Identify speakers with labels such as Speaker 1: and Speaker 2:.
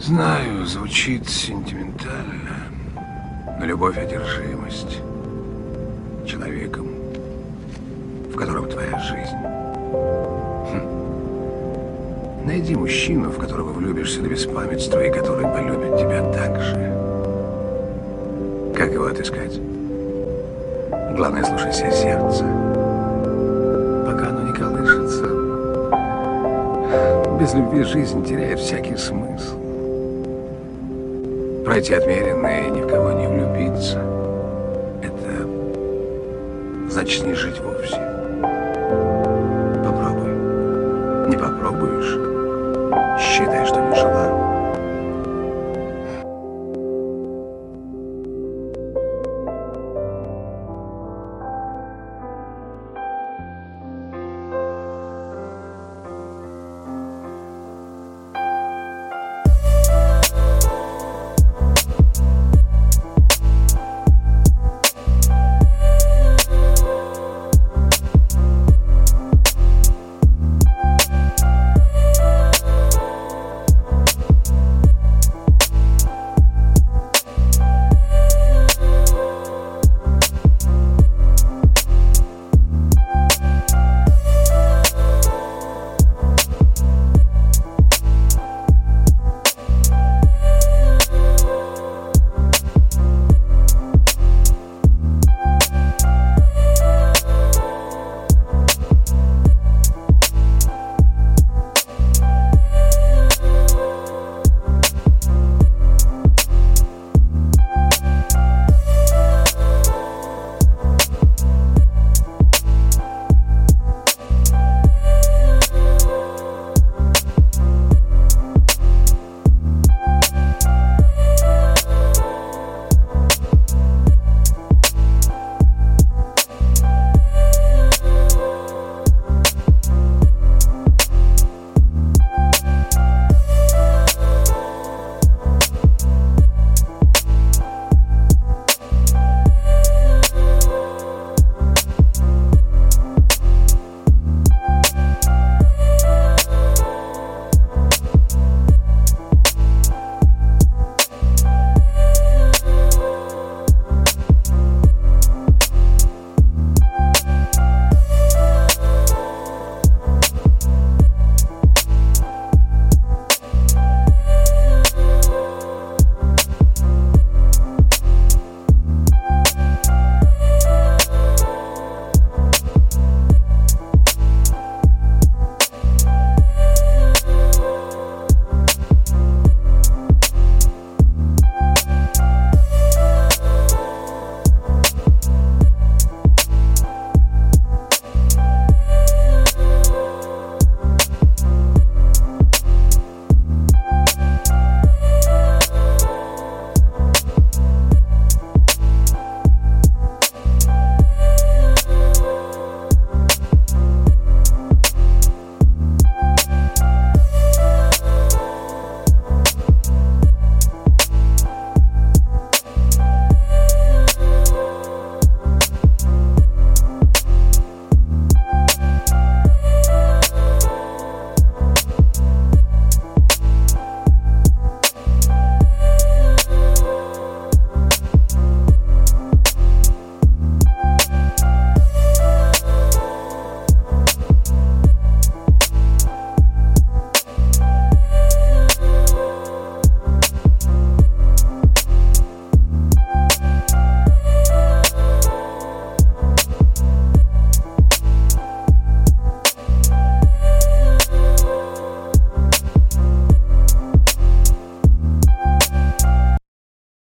Speaker 1: Знаю, звучит сентиментально, но любовь — одержимость человеком, в котором твоя жизнь. Найди мужчину, в которого влюбишься до беспамятства и который полюбит тебя так же. Как его отыскать? Главное, слушай себе сердце. Пока оно не колышется, без любви жизнь теряет всякий смысл. Пройти отмеренное и ни в кого не влюбиться — это значит не жить вовсе. Попробуй. Не попробуешь — считай, что не жила.